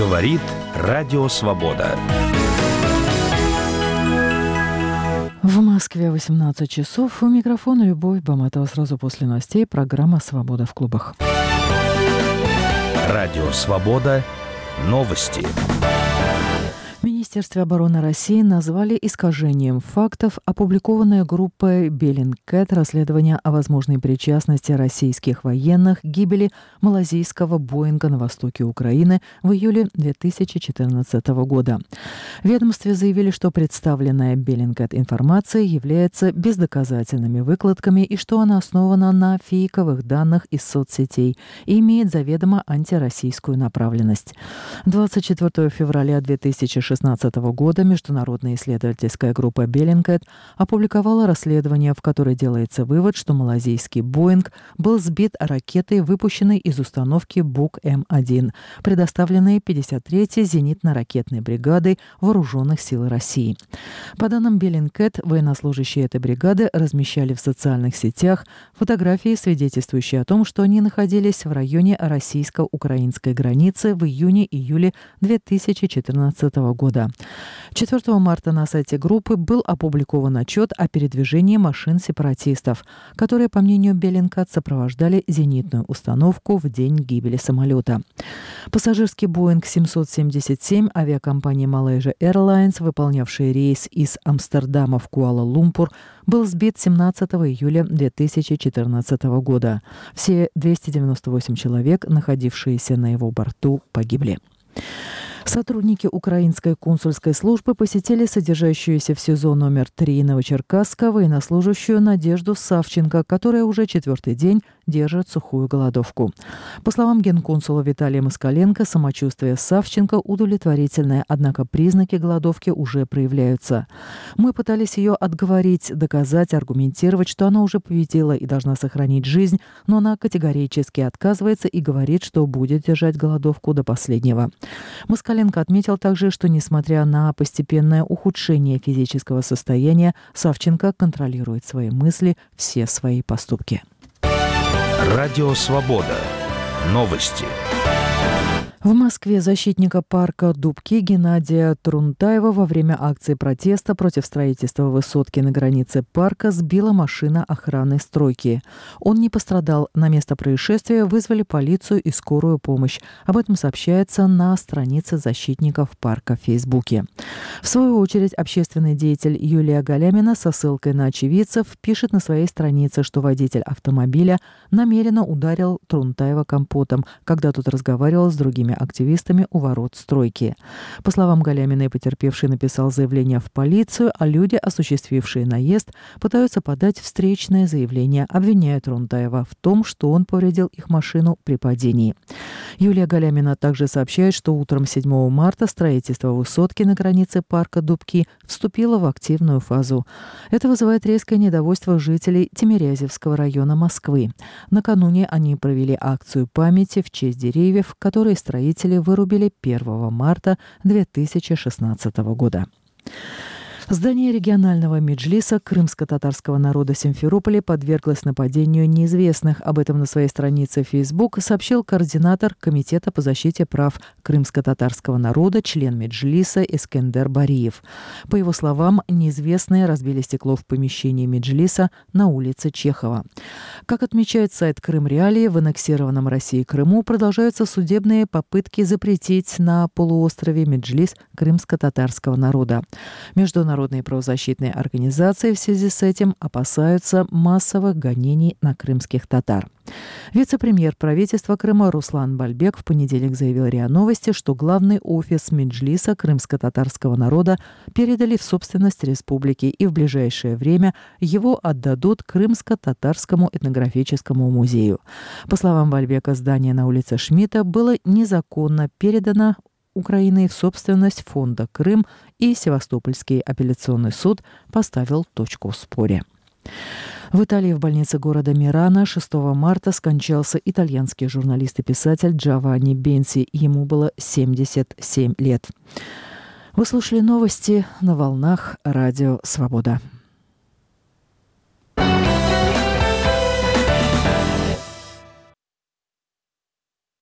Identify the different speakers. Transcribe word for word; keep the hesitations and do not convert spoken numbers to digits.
Speaker 1: Говорит Радио Свобода.
Speaker 2: В Москве восемнадцать часов. У микрофона Любовь Баматова. Сразу после новостей программа «Свобода в клубах».
Speaker 1: Радио Свобода. Новости.
Speaker 2: В Министерстве обороны России назвали искажением фактов опубликованное группой Bellingcat расследование о возможной причастности российских военных к гибели малазийского Боинга на востоке Украины в июле две тысячи четырнадцатого года. В ведомстве заявили, что представленная Bellingcat информация является бездоказательными выкладками и что она основана на фейковых данных из соцсетей и имеет заведомо антироссийскую направленность. двадцать четвёртого февраля две тысячи шестнадцатого года международная исследовательская группа Bellingcat опубликовала расследование, в котором делается вывод, что малазийский Боинг был сбит ракетой, выпущенной из установки Бук Эм один, предоставленной пятьдесят третьей зенитно-ракетной бригадой Вооруженных сил России. По данным Bellingcat, военнослужащие этой бригады размещали в социальных сетях фотографии, свидетельствующие о том, что они находились в районе российско-украинской границы в июне-июле две тысячи четырнадцатого года. четвёртого марта на сайте группы был опубликован отчет о передвижении машин сепаратистов, которые, по мнению Bellingcat, сопровождали зенитную установку в день гибели самолета. Пассажирский Боинг семьсот семьдесят семь авиакомпании Malaysia Airlines, выполнявший рейс из Амстердама в Куала-Лумпур, был сбит семнадцатого июля две тысячи четырнадцатого года. Все двести девяносто восемь человек, находившиеся на его борту, погибли. Сотрудники украинской консульской службы посетили содержащуюся в СИЗО номер три Новочеркасска военнослужащую Надежду Савченко, которая уже четвертый день держит сухую голодовку. По словам генконсула Виталия Москаленко, самочувствие Савченко удовлетворительное, однако признаки голодовки уже проявляются. Мы пытались ее отговорить, доказать, аргументировать, что она уже победила и должна сохранить жизнь, но она категорически отказывается и говорит, что будет держать голодовку до последнего. Москаленко отметил также, что, несмотря на постепенное ухудшение физического состояния, Савченко контролирует свои мысли, все свои поступки.
Speaker 1: Радио Свобода. Новости.
Speaker 2: В Москве защитника парка Дубки Геннадия Трунтаева во время акции протеста против строительства высотки на границе парка сбила машина охраны стройки. Он не пострадал. На место происшествия вызвали полицию и скорую помощь. Об этом сообщается на странице защитников парка в Фейсбуке. В свою очередь, общественный деятель Юлия Галямина со ссылкой на очевидцев пишет на своей странице, что водитель автомобиля намеренно ударил Трунтаева компотом, когда тот разговаривал с другими активистами у ворот стройки. По словам Галяминой, потерпевший написал заявление в полицию, а люди, осуществившие наезд, пытаются подать встречное заявление, обвиняя Трунтаева в том, что он повредил их машину при падении. Юлия Галямина также сообщает, что утром седьмого марта строительство высотки на границе парка Дубки вступило в активную фазу. Это вызывает резкое недовольство жителей Тимирязевского района Москвы. Накануне они провели акцию памяти в честь деревьев, которые строители вырубили первого марта две тысячи шестнадцатого года. Здание регионального меджлиса крымско-татарского народа Симферополя подверглось нападению неизвестных. Об этом на своей странице в Facebook сообщил координатор Комитета по защите прав крымско-татарского народа, член меджлиса Эскендер Бариев. По его словам, неизвестные разбили стекло в помещении меджлиса на улице Чехова. Как отмечает сайт Крым Реалии, в аннексированном Россией Крыму продолжаются судебные попытки запретить на полуострове меджлис крымско-татарского народа. Международные Международные правозащитные организации в связи с этим опасаются массовых гонений на крымских татар. Вице-премьер правительства Крыма Руслан Бальбек в понедельник заявил РИА Новости, что главный офис Меджлиса крымско-татарского народа передали в собственность республики и в ближайшее время его отдадут Крымско-татарскому этнографическому музею. По словам Бальбека, здание на улице Шмидта было незаконно передано Украины в собственность фонда «Крым», и Севастопольский апелляционный суд поставил точку в споре. В Италии в больнице города Мирано шестого марта скончался итальянский журналист и писатель Джованни Бенси. Ему было семьдесят семь лет. Вы слушали новости на волнах Радио Свобода.